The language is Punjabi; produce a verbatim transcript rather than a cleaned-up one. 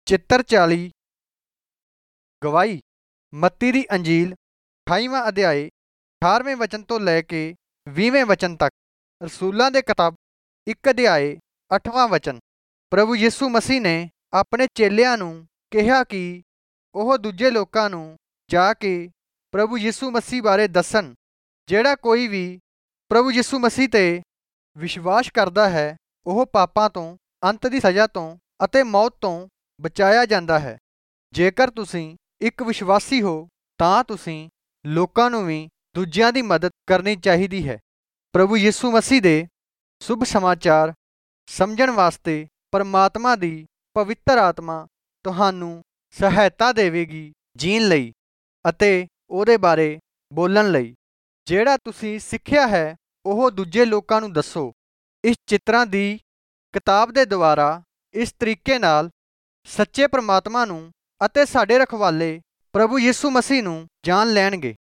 ਚਿੱਤਰ ਚਾਲੀ ਗਵਾਹੀ। ਮੱਤੀ ਦੀ ਅੰਜੀਲ ਅਠਾਈਵਾਂ ਅਧਿਆਏ ਅਠਾਰਵੇਂ ਵਚਨ ਤੋਂ ਲੈ ਕੇ ਵੀਹਵੇਂ ਵਚਨ ਤੱਕ। ਰਸੂਲਾਂ ਦੇ ਕਿਤਾਬ ਇੱਕ ਅਧਿਆਏ ਅੱਠਵਾਂ ਵਚਨ। ਪ੍ਰਭੂ ਯਿਸੂ ਮਸੀਹ ਨੇ ਆਪਣੇ ਚੇਲਿਆਂ ਨੂੰ ਕਿਹਾ ਕਿ ਉਹ ਦੂਜੇ ਲੋਕਾਂ ਨੂੰ ਜਾ ਕੇ ਪ੍ਰਭੂ ਯਿਸੂ ਮਸੀਹ ਬਾਰੇ ਦੱਸਣ। ਜਿਹੜਾ ਕੋਈ ਵੀ ਪ੍ਰਭੂ ਯਿਸੂ ਮਸੀਹ 'ਤੇ ਵਿਸ਼ਵਾਸ ਕਰਦਾ ਹੈ ਉਹ ਪਾਪਾਂ ਤੋਂ, ਅੰਤ ਦੀ ਸਜ਼ਾ ਤੋਂ ਅਤੇ ਮੌਤ ਤੋਂ ਬਚਾਇਆ ਜਾਂਦਾ ਹੈ। ਜੇਕਰ ਤੁਸੀਂ ਇੱਕ ਵਿਸ਼ਵਾਸੀ ਹੋ ਤਾਂ ਤੁਸੀਂ ਲੋਕਾਂ ਨੂੰ ਵੀ ਦੂਜਿਆਂ ਦੀ ਮਦਦ ਕਰਨੀ ਚਾਹੀਦੀ ਹੈ। ਪ੍ਰਭੂ ਯਿਸੂ ਮਸੀਹ ਦੇ ਸ਼ੁਭ ਸਮਾਚਾਰ ਸਮਝਣ ਵਾਸਤੇ ਪਰਮਾਤਮਾ ਦੀ ਪਵਿੱਤਰ ਆਤਮਾ ਤੁਹਾਨੂੰ ਸਹਾਇਤਾ ਦੇਵੇਗੀ ਜੀਣ ਲਈ ਅਤੇ ਉਹਦੇ ਬਾਰੇ ਬੋਲਣ ਲਈ। ਜਿਹੜਾ ਤੁਸੀਂ ਸਿੱਖਿਆ ਹੈ ਉਹ ਦੂਜੇ ਲੋਕਾਂ ਨੂੰ ਦੱਸੋ। ਇਸ ਚਿੱਤਰਾਂ ਦੀ ਕਿਤਾਬ ਦੇ ਦੁਆਰਾ ਇਸ ਤਰੀਕੇ ਨਾਲ ਸੱਚੇ ਪਰਮਾਤਮਾ ਨੂੰ ਅਤੇ ਸਾਡੇ ਰਖਵਾਲੇ ਪ੍ਰਭੂ ਯਿਸੂ ਮਸੀਹ ਨੂੰ ਜਾਣ ਲੈਣਗੇ।